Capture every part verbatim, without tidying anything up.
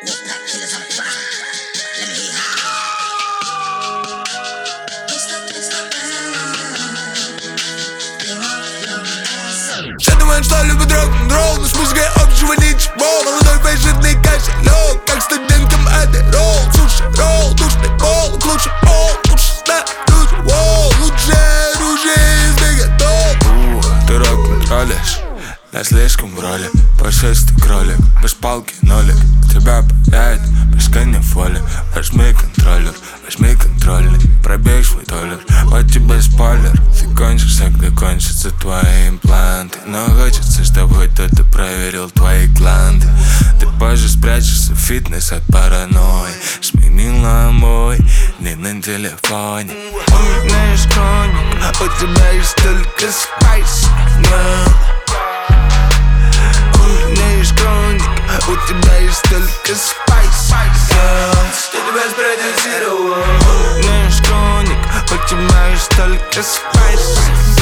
Все думают, что любят рок-н-ролл, но с музыкой общего ничего. Молодой фейс-жирный кошелек, как студенткам адеролл. Суши-ролл, душный пол, лучше пол, лучше снаружи, воу. Лучшее оружие из мегатон. Ты рок-н-роллишь, я слишком в роли. Пушистый кролик, без палки нолик. Тебя пуляет, без коня воли. Возьми контроллер, возьми контрольный. Пробей свой доллар, вот тебе спойлер. Ты кончишься, когда кончатся твои импланты. Но хочется, чтобы кто-то проверил твои гланды. Ты позже спрячешься в фитнес от паранойи. Сменила мой не на телефоне. У меня есть хроник, у тебя есть только спайс. У тебя есть только спайс. Кто тебя спродюсировал? У меня есть хроник, у тебя есть только спайс.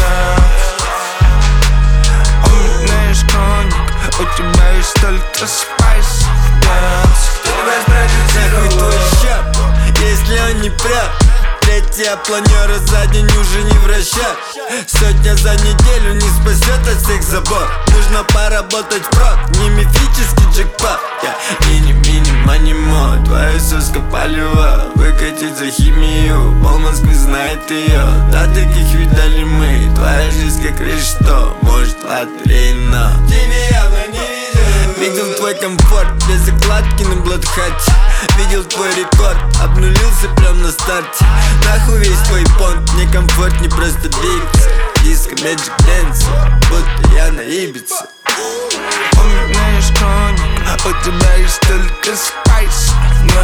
У меня есть хроник, у тебя есть только спайс. Кто тебя спродюсировал? Нахуй твой щап, если он не прав. Третья планера за день уже не вращать. Сотня за неделю не спасет от всех забот. Нужно поработать впрок, не мифический джекпот. Я мини-мини манимо, твоя соска полева. Выкатить за химию, пол Москвы знает ее. Да таких видали мы, твоя жизнь как решето. Может лотерейно, тебе явно не видел. Видел твой комфорт, без закладки на блатхате. Видел твой рекорд, обнулился прям на старте. Нахуй весь твой понт, мне комфорт не просто двигаться. Диско, Magic Dance, будто я на Ибице. У меня есть хроник, у тебя есть только спайс.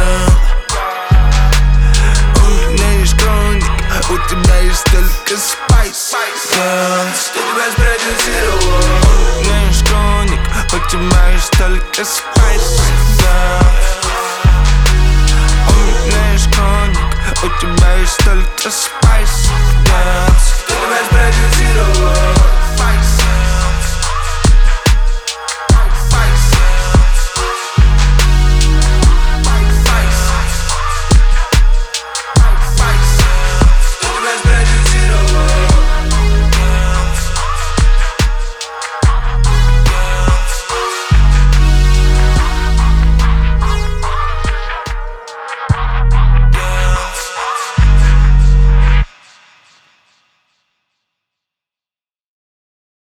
У меня есть хроник, у тебя есть только спайс. Кто тебя спродюсировал? У меня есть хроник, у тебя есть только спайс. У меня есть хроник, у тебя есть только спайс.